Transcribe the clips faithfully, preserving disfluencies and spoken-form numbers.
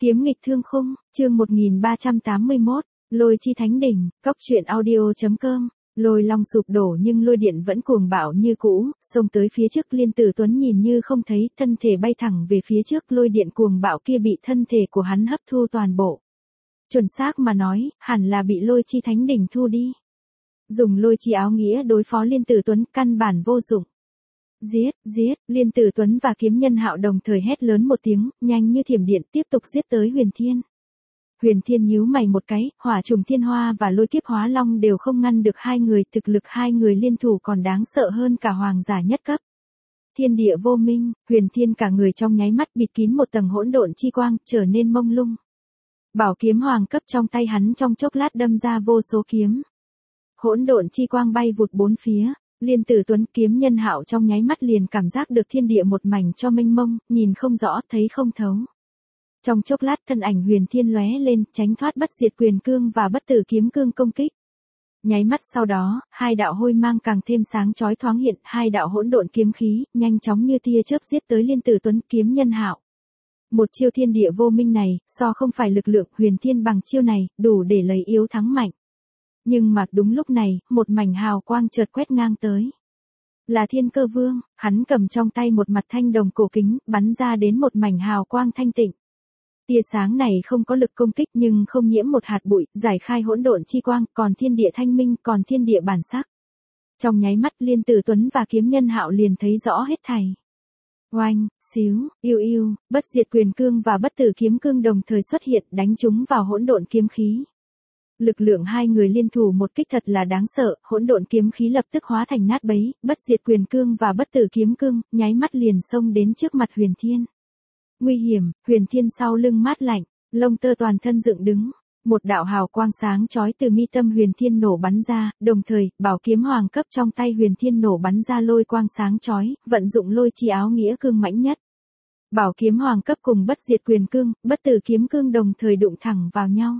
Kiếm nghịch thương khung, chương một nghìn ba trăm tám mươi mốt, Lôi chi thánh đỉnh, cốc truyện audio.com. Lôi long sụp đổ nhưng lôi điện vẫn cuồng bạo như cũ, xông tới phía trước. Liên Tử Tuấn nhìn như không thấy, thân thể bay thẳng về phía trước. Lôi điện cuồng bạo kia bị thân thể của hắn hấp thu toàn bộ. Chuẩn xác mà nói, hẳn là bị lôi chi thánh đỉnh thu đi. Dùng lôi chi áo nghĩa đối phó Liên Tử Tuấn căn bản vô dụng. Giết, giết, Liên Tử Tuấn và Kiếm Nhân Hạo đồng thời hét lớn một tiếng, nhanh như thiểm điện tiếp tục giết tới Huyền Thiên. Huyền Thiên nhíu mày một cái, hỏa trùng thiên hoa và lôi kiếp hóa long đều không ngăn được hai người, thực lực hai người liên thủ còn đáng sợ hơn cả hoàng giả nhất cấp. Thiên địa vô minh, Huyền Thiên cả người trong nháy mắt bịt kín một tầng hỗn độn chi quang, trở nên mông lung. Bảo kiếm hoàng cấp trong tay hắn trong chốc lát đâm ra vô số kiếm. Hỗn độn chi quang bay vụt bốn phía. Liên Tử Tuấn, Kiếm Nhân Hạo trong nháy mắt liền cảm giác được thiên địa một mảnh cho mênh mông, nhìn không rõ, thấy không thấu. Trong chốc lát thân ảnh Huyền Thiên lóe lên, tránh thoát bất diệt quyền cương và bất tử kiếm cương công kích. Nháy mắt sau đó, hai đạo hôi mang càng thêm sáng chói thoáng hiện, hai đạo hỗn độn kiếm khí, nhanh chóng như tia chớp giết tới Liên Tử Tuấn, Kiếm Nhân Hạo. Một chiêu thiên địa vô minh này, so không phải lực lượng Huyền Thiên bằng chiêu này, đủ để lấy yếu thắng mạnh. Nhưng mà đúng lúc này, một mảnh hào quang chợt quét ngang tới. Là Thiên Cơ Vương, hắn cầm trong tay một mặt thanh đồng cổ kính, bắn ra đến một mảnh hào quang thanh tịnh. Tia sáng này không có lực công kích nhưng không nhiễm một hạt bụi, giải khai hỗn độn chi quang, còn thiên địa thanh minh, còn thiên địa bản sắc. Trong nháy mắt Liên Tử Tuấn và Kiếm Nhân Hạo liền thấy rõ hết thảy. Oanh, xíu, yêu yêu, bất diệt quyền cương và bất tử kiếm cương đồng thời xuất hiện, đánh chúng vào hỗn độn kiếm khí. Lực lượng hai người liên thủ một kích thật là đáng sợ, hỗn độn kiếm khí lập tức hóa thành nát bấy, bất diệt quyền cương và bất tử kiếm cương, nháy mắt liền xông đến trước mặt Huyền Thiên. Nguy hiểm, Huyền Thiên sau lưng mát lạnh, lông tơ toàn thân dựng đứng, một đạo hào quang sáng chói từ mi tâm Huyền Thiên nổ bắn ra, đồng thời, bảo kiếm hoàng cấp trong tay Huyền Thiên nổ bắn ra lôi quang sáng chói, vận dụng lôi chi áo nghĩa cương mãnh nhất. Bảo kiếm hoàng cấp cùng bất diệt quyền cương, bất tử kiếm cương đồng thời đụng thẳng vào nhau.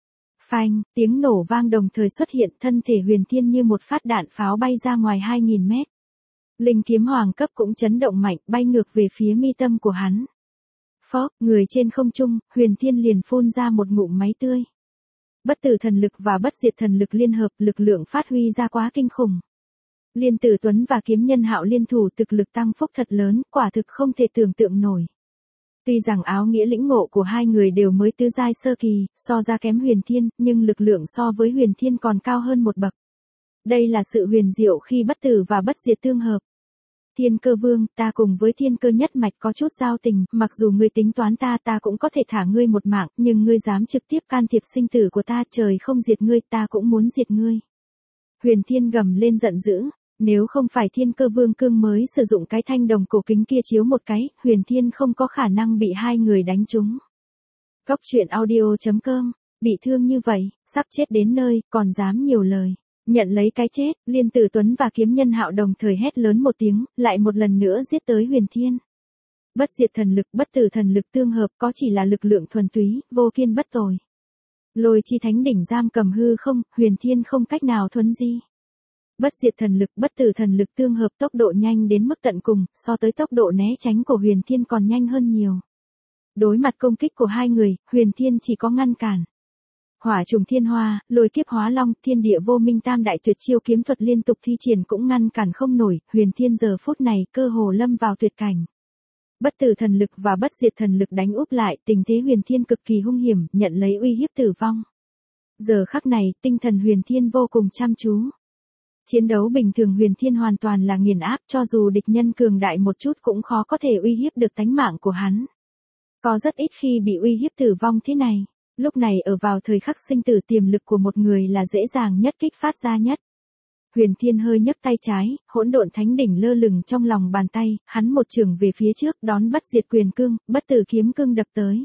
Phanh, tiếng nổ vang đồng thời xuất hiện, thân thể Huyền Thiên như một phát đạn pháo bay ra ngoài hai nghìn mét. Linh kiếm hoàng cấp cũng chấn động mạnh, bay ngược về phía mi tâm của hắn. Phốc, người trên không trung, Huyền Thiên liền phun ra một ngụm máy tươi. Bất tử thần lực và bất diệt thần lực liên hợp, lực lượng phát huy ra quá kinh khủng. Liên Tử Tuấn và Kiếm Nhân Hạo liên thủ, thực lực tăng phúc thật lớn, quả thực không thể tưởng tượng nổi. Tuy rằng áo nghĩa lĩnh ngộ của hai người đều mới tứ giai sơ kỳ, so ra kém Huyền Thiên, nhưng lực lượng so với Huyền Thiên còn cao hơn một bậc. Đây là sự huyền diệu khi bất tử và bất diệt tương hợp. Thiên Cơ Vương, ta cùng với Thiên Cơ nhất mạch có chút giao tình, mặc dù ngươi tính toán ta ta cũng có thể thả ngươi một mạng, nhưng ngươi dám trực tiếp can thiệp sinh tử của ta, trời không diệt ngươi ta cũng muốn diệt ngươi. Huyền Thiên gầm lên giận dữ. Nếu không phải Thiên Cơ Vương cương mới sử dụng cái thanh đồng cổ kính kia chiếu một cái, Huyền Thiên không có khả năng bị hai người đánh trúng. Cốc truyện audio.com, bị thương như vậy, sắp chết đến nơi, còn dám nhiều lời. Nhận lấy cái chết, Liên Tử Tuấn và Kiếm Nhân Hạo đồng thời hét lớn một tiếng, lại một lần nữa giết tới Huyền Thiên. Bất diệt thần lực, bất tử thần lực tương hợp có chỉ là lực lượng thuần túy, vô kiên bất tồi. Lôi chi thánh đỉnh giam cầm hư không, Huyền Thiên không cách nào thuấn di. Bất diệt thần lực, bất tử thần lực tương hợp tốc độ nhanh đến mức tận cùng, so tới tốc độ né tránh của Huyền Thiên còn nhanh hơn nhiều. Đối mặt công kích của hai người, Huyền Thiên chỉ có ngăn cản. Hỏa trùng thiên hoa, lôi kiếp hóa long, thiên địa vô minh tam đại tuyệt chiêu kiếm thuật liên tục thi triển cũng ngăn cản không nổi, Huyền Thiên giờ phút này cơ hồ lâm vào tuyệt cảnh. Bất tử thần lực và bất diệt thần lực đánh úp lại, tình thế Huyền Thiên cực kỳ hung hiểm, nhận lấy uy hiếp tử vong. Giờ khắc này, tinh thần Huyền Thiên vô cùng chăm chú. Chiến đấu bình thường Huyền Thiên hoàn toàn là nghiền áp, cho dù địch nhân cường đại một chút cũng khó có thể uy hiếp được tánh mạng của hắn. Có rất ít khi bị uy hiếp tử vong thế này, lúc này ở vào thời khắc sinh tử tiềm lực của một người là dễ dàng nhất kích phát ra nhất. Huyền Thiên hơi nhấc tay trái, hỗn độn thánh đỉnh lơ lửng trong lòng bàn tay, hắn một chưởng về phía trước đón bất diệt quyền cương, bất tử kiếm cương đập tới.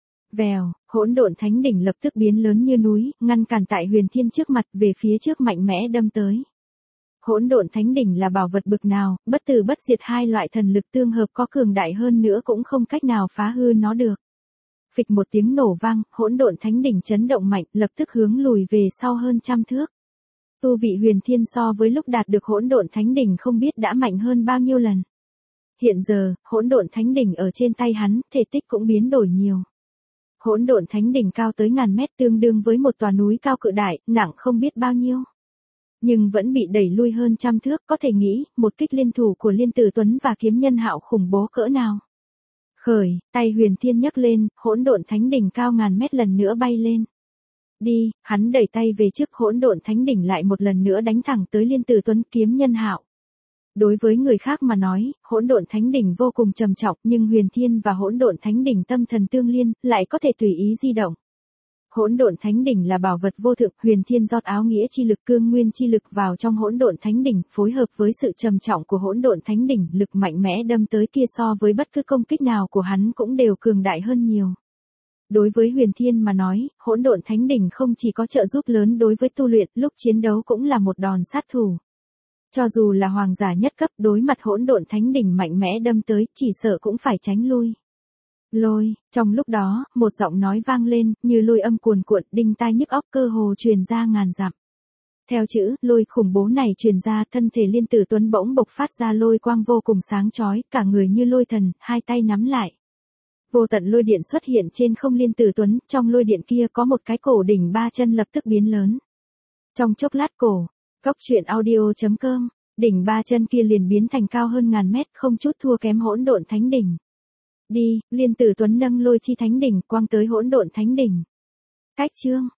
Vèo, hỗn độn thánh đỉnh lập tức biến lớn như núi, ngăn cản tại Huyền Thiên trước mặt, về phía trước mạnh mẽ đâm tới. Hỗn độn thánh đỉnh là bảo vật bực nào, bất tử bất diệt hai loại thần lực tương hợp có cường đại hơn nữa cũng không cách nào phá hư nó được. Phịch một tiếng nổ vang, hỗn độn thánh đỉnh chấn động mạnh, lập tức hướng lùi về sau hơn trăm thước. Tu vị Huyền Thiên so với lúc đạt được hỗn độn thánh đỉnh không biết đã mạnh hơn bao nhiêu lần. Hiện giờ, hỗn độn thánh đỉnh ở trên tay hắn, thể tích cũng biến đổi nhiều. Hỗn độn thánh đỉnh cao tới ngàn mét, tương đương với một tòa núi cao cự đại, nặng không biết bao nhiêu. Nhưng vẫn bị đẩy lui hơn trăm thước, có thể nghĩ, một kích liên thủ của Liên Tử Tuấn và kiếm nhân Hạo khủng bố cỡ nào. Khởi, tay Huyền Thiên nhấc lên, hỗn độn thánh đỉnh cao ngàn mét lần nữa bay lên. Đi, hắn đẩy tay về trước, hỗn độn thánh đỉnh lại một lần nữa đánh thẳng tới Liên Tử Tuấn, kiếm nhân Hạo. Đối với người khác mà nói, hỗn độn thánh đỉnh vô cùng trầm trọng, nhưng Huyền Thiên và hỗn độn thánh đỉnh tâm thần tương liên, lại có thể tùy ý di động. Hỗn độn thánh đỉnh là bảo vật vô thượng, Huyền Thiên rót áo nghĩa chi lực, cương nguyên chi lực vào trong hỗn độn thánh đỉnh, phối hợp với sự trầm trọng của hỗn độn thánh đỉnh, lực mạnh mẽ đâm tới kia so với bất cứ công kích nào của hắn cũng đều cường đại hơn nhiều. Đối với Huyền Thiên mà nói, hỗn độn thánh đỉnh không chỉ có trợ giúp lớn đối với tu luyện, lúc chiến đấu cũng là một đòn sát thủ. Cho dù là hoàng giả nhất cấp, đối mặt hỗn độn thánh đỉnh mạnh mẽ đâm tới, chỉ sợ cũng phải tránh lui. Lôi, trong lúc đó, một giọng nói vang lên, như lôi âm cuồn cuộn, đinh tai nhức óc, cơ hồ truyền ra ngàn dặm. Theo chữ lôi khủng bố này truyền ra, thân thể Liên Tử Tuấn bỗng bộc phát ra lôi quang vô cùng sáng chói, cả người như lôi thần, hai tay nắm lại. Vô tận lôi điện xuất hiện trên không Liên Tử Tuấn, trong lôi điện kia có một cái cổ đỉnh ba chân lập tức biến lớn. Trong chốc lát cổ, Cốc truyện audio chấm com, đỉnh ba chân kia liền biến thành cao hơn ngàn mét, không chút thua kém hỗn độn thánh đỉnh. Đi, Liên Tử Tuấn nâng lôi chi thánh đỉnh quang tới hỗn độn thánh đỉnh. Cách chương